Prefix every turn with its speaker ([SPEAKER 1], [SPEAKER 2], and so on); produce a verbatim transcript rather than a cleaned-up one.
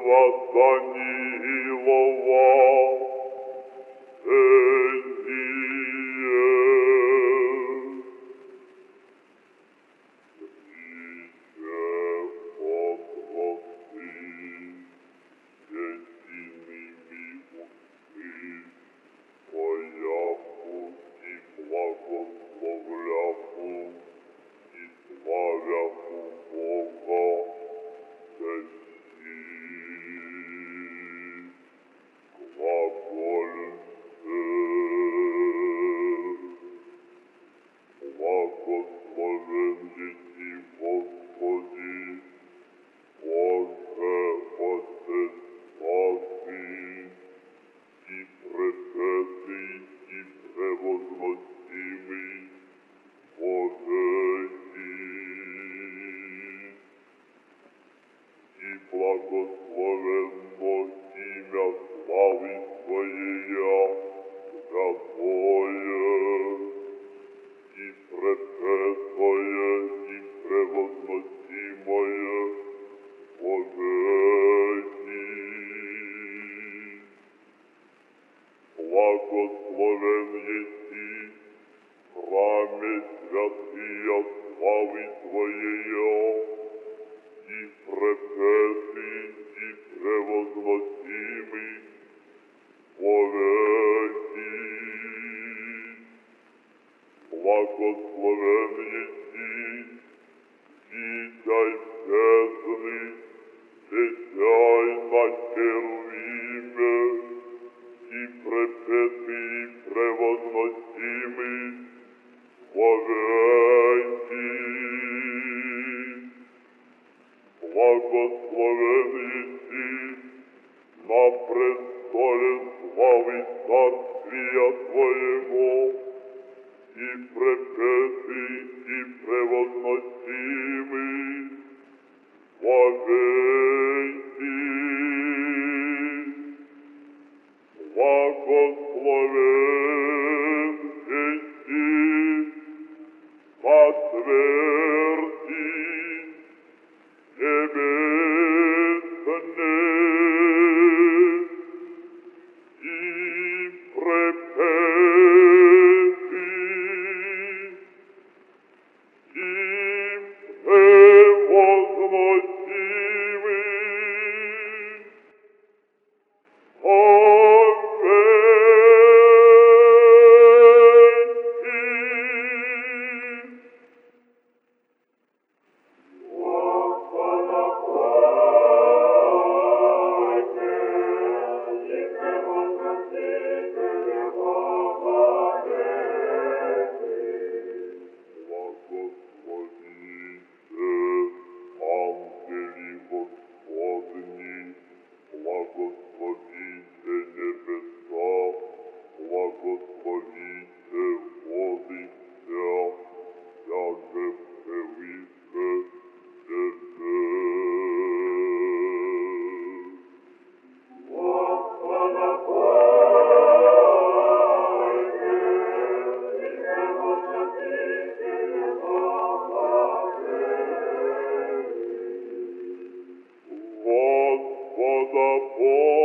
[SPEAKER 1] Данилова, благословен еси, Господи, Боже, Отец спаси, и пресветлый, и превозносимый, вовеки. И благословенно имя славы Твоея, святое, и пресветлое, и превозносимое, вовеки. Благословен еси, храме святыя славы Твоея, и пресветлый, и превозносимый, вовеки. Благословен еси, Витязь бездны, летяй на херувиме, и пресветлый, и превозносимый, вовеки. Благословен еси, на престоле славы царствия Твоего, и пресветлый, и превозносимый, вовеки. Благословен еси, по тверди небесной, и пресветлый, и превозносимый, Господа Бога.